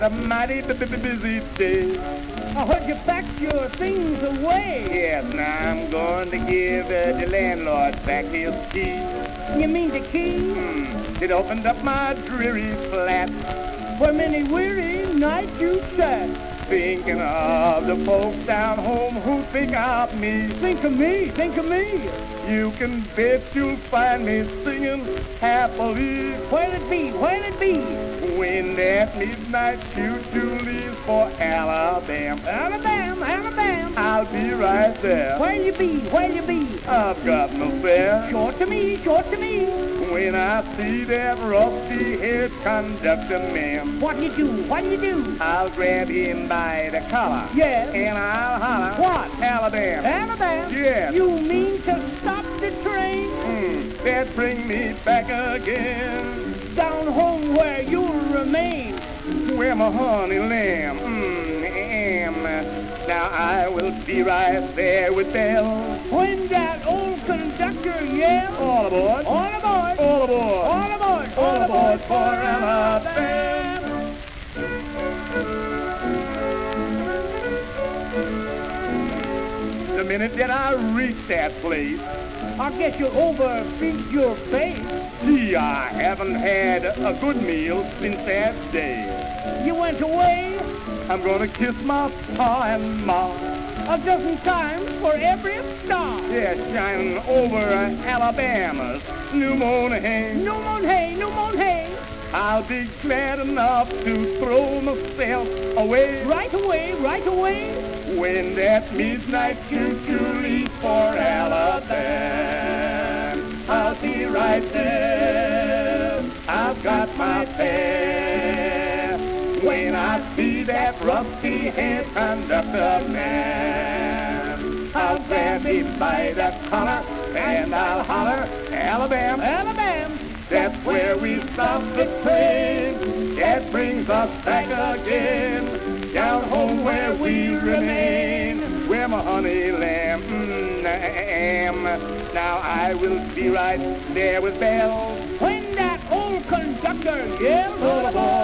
a mighty busy day. I heard you packed your things away. Yes, now I'm going to give the landlord back his key. You mean the key? It opened up my dreary flat, For many weary nights you sat. thinking of the folks down home who think of me. Think of me, think of me. You can bet you'll find me singing happily Where'll it be, where'll it be? when that midnight choo-choo leaves for Alabama. Alabama, Alabama. I'll be right there. Where'll you be, where'll you be? I've got no fare. Short to me, short to me. When I see that rusty-haired conductor man, What you do, what you do? I'll grab him by the collar. Yes. And I'll holler. What? Alabama. Alabama? Yes. You mean to stop the train? That bring me back again. Down home where you'll remain. Where my honey lamb am. Now I will be right there with Belle. When that old conductor yells, All aboard. all aboard, All aboard. all aboard, All aboard for Alabama. The minute that I reach that place, I guess you'll overfeed your face. gee, I haven't had a good meal since that day. You went away I'm gonna kiss my pa and ma. a dozen times for every star. Yeah, shining over Alabama's new moon hay. No moon hay, no moon hay. I'll be glad enough to throw myself away Right away, right away. when that midnight choo-choo leaves for Alabama. I'll be right there. I've got my fare. When I see that rusty-haired conductor man, I'll grab him by the collar and I'll holler, Alabama. Alabama. That's where we stop the train. That brings us back again. Down home where we remain. Where my honey lamb am. Now I will be right there with Belle. When that old conductor yells, All aboard.